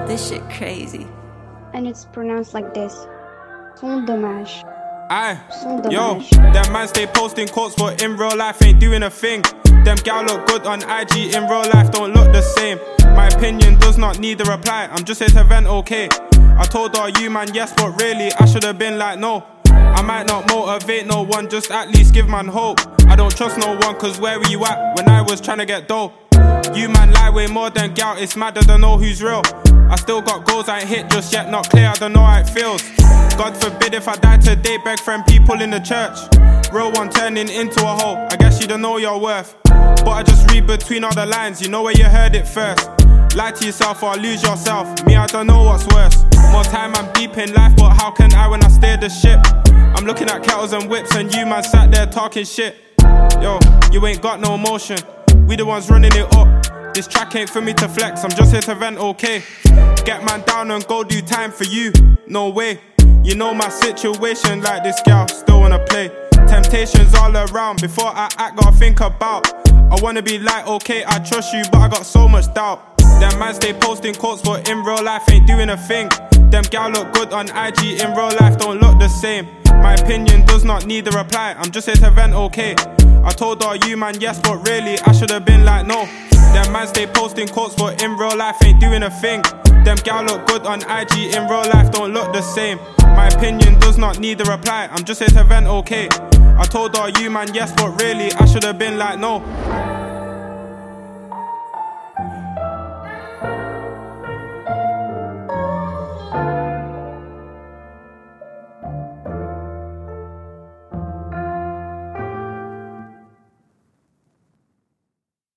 This shit crazy. And it's pronounced like this. Son dommage. Aye, Son yo, dommage. them man stay posting quotes but in real life ain't doing a thing. Them gal look good on IG, in real life don't look the same. My opinion does not need a reply, I'm just here to vent, okay. I told her you man yes, but really I should have been like no. I might not motivate no one, just at least give man hope. I don't trust no one, cause where were you at when I was trying to get dough? You man lie way more than gal, it's mad I don't know who's real. I still got goals I ain't hit just yet, not clear, I don't know how it feels. God forbid if I die today, beg friend people in the church. Real one turning into a hoe, I guess you don't know your worth. But I just read between all the lines, you know where you heard it first. Lie to yourself or lose yourself, me I don't know what's worse. More time I'm deep in life, but how can I when I steer the ship? I'm looking at kettles and whips and you man sat there talking shit. Yo, you ain't got no emotion, we the ones running it up. This track ain't for me to flex, I'm just here to vent, okay. Get man down and go do time for you, no way. You know my situation, like this gal, still wanna play. Temptations all around, before I act gotta think about. I wanna be like, okay, I trust you, but I got so much doubt. Them man stay posting quotes, but in real life ain't doing a thing. Them gal look good on IG, in real life don't look the same. My opinion does not need a reply, I'm just here to vent, okay. I told her you man yes, but really I should have been like no. Them man stay posting quotes, but in real life ain't doing a thing. Them gal look good on IG, in real life don't look the same. My opinion does not need a reply, I'm just here to vent, okay. I told her you man yes, but really I should have been like no.